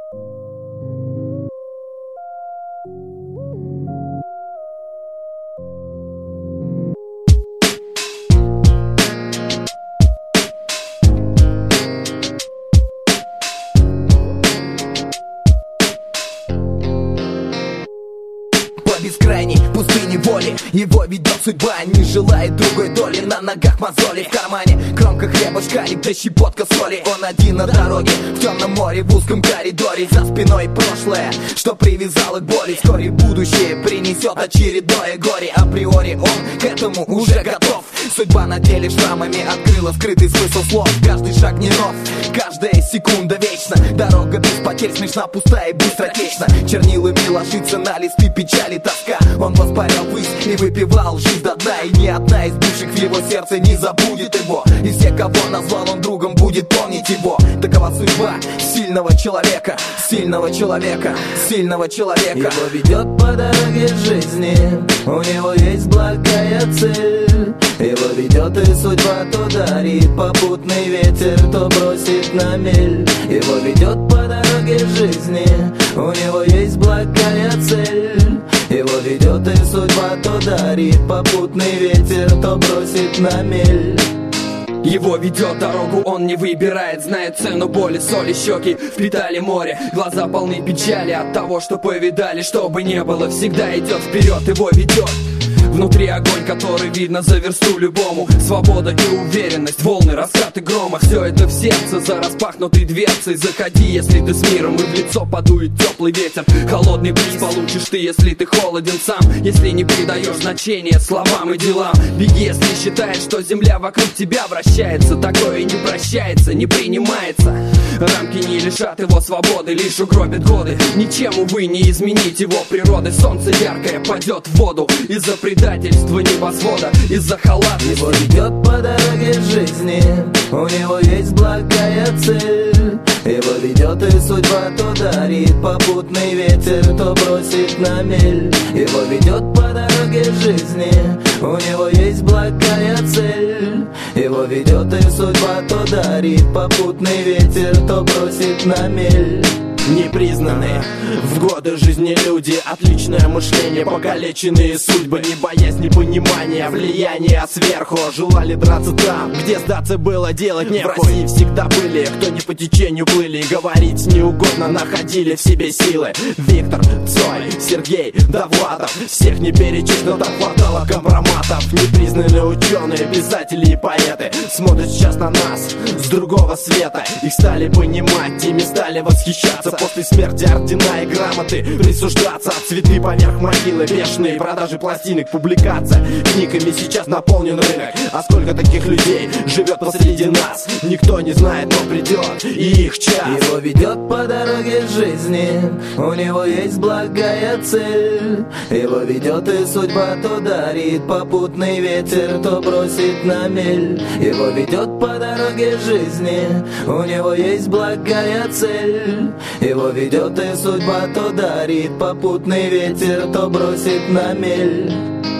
Бескрайней пустыни воли его ведет судьба, не желает другой доли. На ногах мозоли, в кармане кромка хлеба, шкалик да щепотка соли. Он один на дороге, в темном море, в узком коридоре. За спиной прошлое, что привязало к боли. Вскоре будущее принесет очередное горе. Априори он к этому уже готов. Судьба на теле шрамами открыла скрытый смысл слов. Каждый шаг не нов, каждая секунда вечна. Дорога без потерь смешна, пустая и быстротечна. Чернилами ложится на листы печали тоска. Он воспарял ввысь и выпивал жизнь до дна. И ни одна из бывших в его сердце не забудет его. И все, кого назвал он другом, будет помнить его. Такова судьба сильного человека, сильного человека, сильного человека. Его ведет по дороге жизни, у него есть благая цель. Его ведет и судьба, то дарит попутный ветер, то бросит на мель. Его ведет по дороге жизни, у него есть благая цель. Его ведет и судьба, то дарит попутный ветер, то бросит на мель. Его ведет дорогу, он не выбирает, знает цену боли, соли, щеки впитали море. Глаза полны печали от того, что повидали. Что бы ни было, всегда идет вперед, его ведет. Внутри огонь, который видно за версту любому. Свобода и уверенность, волны, раскаты грома. Все это в сердце, за распахнутой дверцей. Заходи, если ты с миром, и в лицо подует теплый ветер. Холодный бриз получишь ты, если ты холоден сам. Если не придаешь значения словам и делам. Беги, если считаешь, что земля вокруг тебя вращается. Такое не прощается, не принимается. Рамки не лишат его свободы, лишь угробят годы. Ничем, увы, не изменить его природы. Солнце яркое падет в воду из-за предательства небосвода, из-за халатности. Его ведет по дороге жизни, у него есть благая цель. Его ведет и судьба, то дарит попутный ветер, то бросит на мель. Его ведет по дороге жизни, у него есть благая цель. Его ведет и судьба, то дарит попутный ветер, то бросит на мель. Непризнанные в годы жизни люди, отличное мышление, покалеченные судьбы, не боязнь, не понимания, влияние сверху. Желали драться там, где сдаться было, делать нехуй. В России всегда были, кто не по течению плыли, говорить неугодно, находили в себе силы. Виктор, Цой, Сергей, Довлатов, всех не перечесть, но там хватало компроматов. Непризнанные ученые, писатели и поэты смотрят сейчас на нас с другого света. Их стали понимать, ими стали восхищаться. После смерти ордена и грамоты присуждаться, цветы поверх могилы, бешеные продажи пластинок, публикация книгами сейчас наполнен рынок. А сколько таких людей живет посреди нас, никто не знает, но придет и их час. Его ведет по дороге жизни, у него есть благая цель. Его ведет и судьба, то дарит попутный ветер, то бросит на мель. Его ведет по дороге жизни, у него есть благая цель. Его ведет и судьба, то дарит попутный ветер, то бросит на мель.